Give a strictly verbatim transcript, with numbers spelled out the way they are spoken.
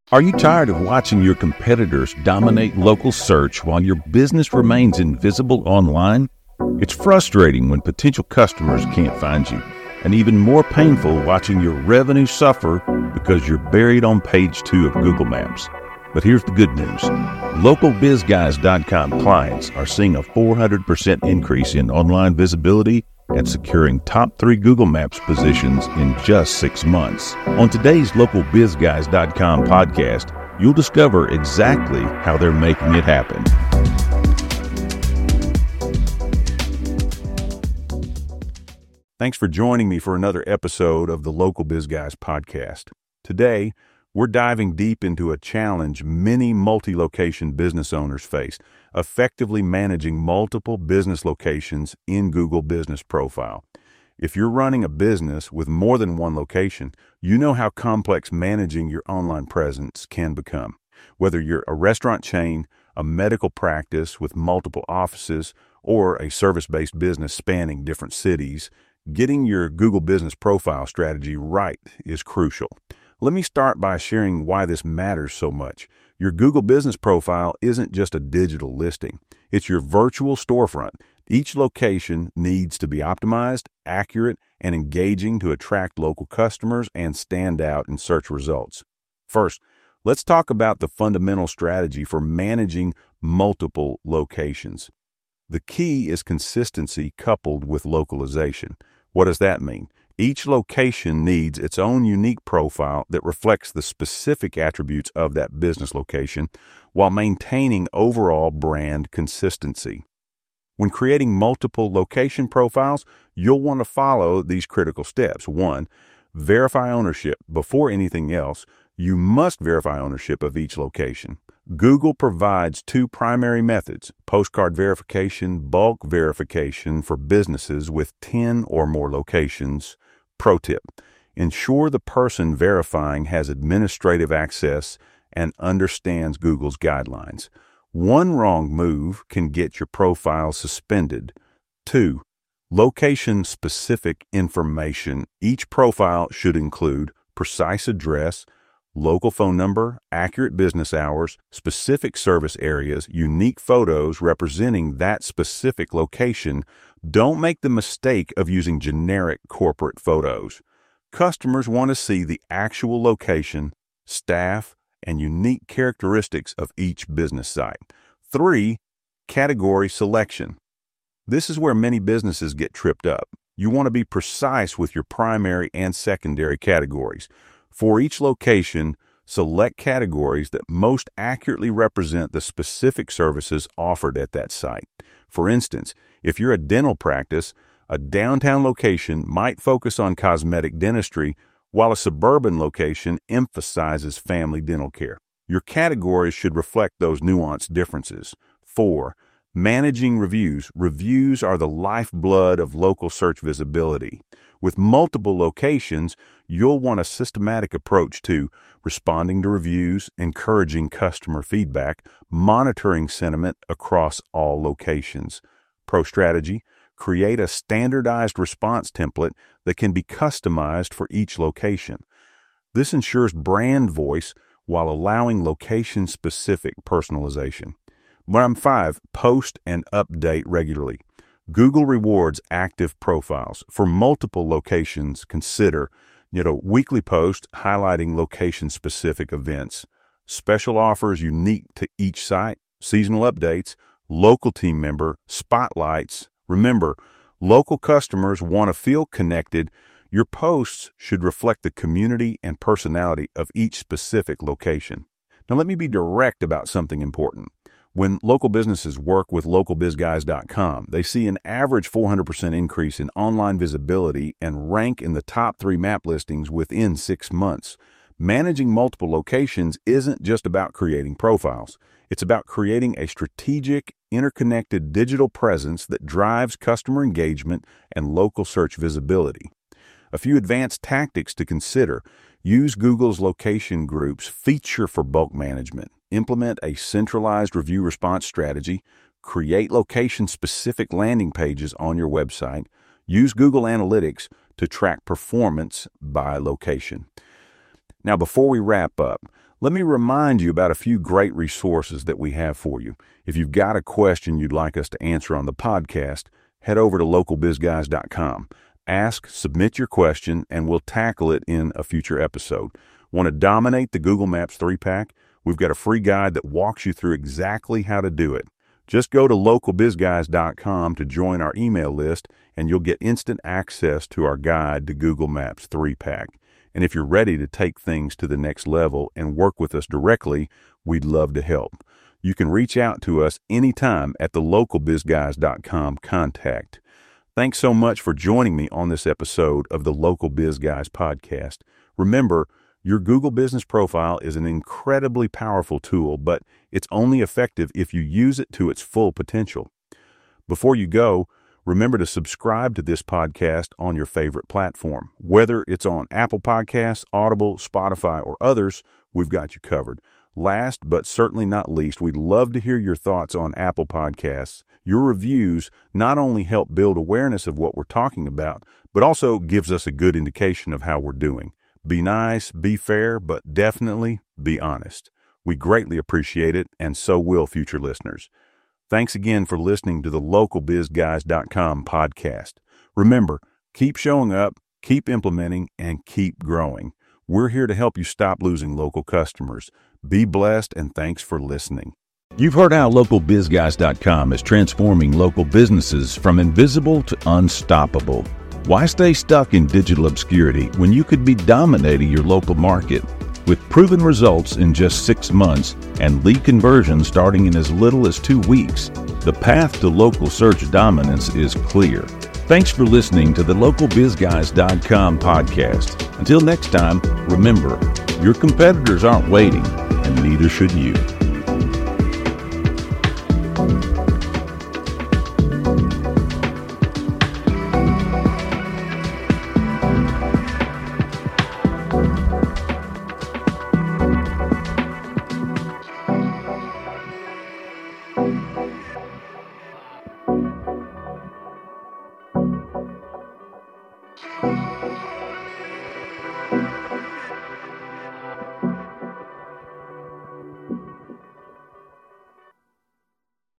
Are you tired of watching your competitors dominate local search while your business remains invisible online? It's frustrating when potential customers can't find you, and even more painful watching your revenue suffer because you're buried on page two of Google Maps. But here's the good news. Local Biz Guys dot com clients are seeing a four hundred percent increase in online visibility and securing top three Google Maps positions in just six months. On today's Local Biz Guys dot com podcast, you'll discover exactly how they're making it happen. Thanks for joining me for another episode of the Local Biz Guys podcast. Today, we're diving deep into a challenge many multi-location business owners face, effectively managing multiple business locations in Google Business Profile. If you're running a business with more than one location, you know how complex managing your online presence can become. Whether you're a restaurant chain, a medical practice with multiple offices, or a service-based business spanning different cities, getting your Google Business Profile strategy right is crucial. Let me start by sharing why this matters so much. Your Google Business Profile isn't just a digital listing. It's your virtual storefront. Each location needs to be optimized, accurate, and engaging to attract local customers and stand out in search results. First, let's talk about the fundamental strategy for managing multiple locations. The key is consistency coupled with localization. What does that mean? Each location needs its own unique profile that reflects the specific attributes of that business location while maintaining overall brand consistency. When creating multiple location profiles, you'll want to follow these critical steps. One, verify ownership. Before anything else, you must verify ownership of each location. Google provides two primary methods: postcard verification, bulk verification for businesses with ten or more locations. Pro tip: ensure the person verifying has administrative access and understands Google's guidelines. One wrong move can get your profile suspended. Two, location-specific information. Each profile should include precise address, local phone number, accurate business hours, specific service areas, unique photos representing that specific location. Don't make the mistake of using generic corporate photos. Customers want to see the actual location, staff, and unique characteristics of each business site. Three, category selection. This is where many businesses get tripped up. You want to be precise with your primary and secondary categories. For each location, select categories that most accurately represent the specific services offered at that site. For instance, if you're a dental practice, a downtown location might focus on cosmetic dentistry, while a suburban location emphasizes family dental care. Your categories should reflect those nuanced differences. Four, managing reviews. Reviews are the lifeblood of local search visibility. With multiple locations, you'll want a systematic approach to responding to reviews, encouraging customer feedback, monitoring sentiment across all locations. Pro strategy: create a standardized response template that can be customized for each location. This ensures brand voice while allowing location-specific personalization. Number five, post and update regularly. Google rewards active profiles. For multiple locations, consider you know, weekly posts highlighting location-specific events, special offers unique to each site, seasonal updates, local team member, spotlights. Remember, local customers want to feel connected. Your posts should reflect the community and personality of each specific location. Now, let me be direct about something important. When local businesses work with Local Biz Guys dot com, they see an average four hundred percent increase in online visibility and rank in the top three map listings within six months. Managing multiple locations isn't just about creating profiles. It's about creating a strategic, interconnected digital presence that drives customer engagement and local search visibility. A few advanced tactics to consider: use Google's location groups feature for bulk management. Implement a centralized review response strategy. Create location-specific landing pages on your website. Use Google Analytics to track performance by location. Now, before we wrap up, let me remind you about a few great resources that we have for you. If you've got a question you'd like us to answer on the podcast, head over to local biz guys dot com. Ask, submit your question, and we'll tackle it in a future episode. Want to dominate the Google Maps three-pack? We've got a free guide that walks you through exactly how to do it. Just go to local biz guys dot com to join our email list, and you'll get instant access to our guide to Google Maps three-pack. And if you're ready to take things to the next level and work with us directly, we'd love to help. You can reach out to us anytime at the local biz guys dot com contact. Thanks so much for joining me on this episode of the Local Biz Guys podcast. Remember, your Google Business Profile is an incredibly powerful tool, but it's only effective if you use it to its full potential. Before you go, remember to subscribe to this podcast on your favorite platform. Whether it's on Apple Podcasts, Audible, Spotify, or others, we've got you covered. Last but certainly not least, we'd love to hear your thoughts on Apple Podcasts. Your reviews not only help build awareness of what we're talking about, but also gives us a good indication of how we're doing. Be nice, be fair, but definitely be honest. We greatly appreciate it, and so will future listeners. Thanks again for listening to the local biz guys dot com podcast. Remember, keep showing up, keep implementing, and keep growing. We're here to help you stop losing local customers. Be blessed, and thanks for listening. You've heard how local biz guys dot com is transforming local businesses from invisible to unstoppable. Why stay stuck in digital obscurity when you could be dominating your local market? With proven results in just six months and lead conversion starting in as little as two weeks, the path to local search dominance is clear. Thanks for listening to the local biz guys dot com podcast. Until next time, remember, your competitors aren't waiting, and neither should you.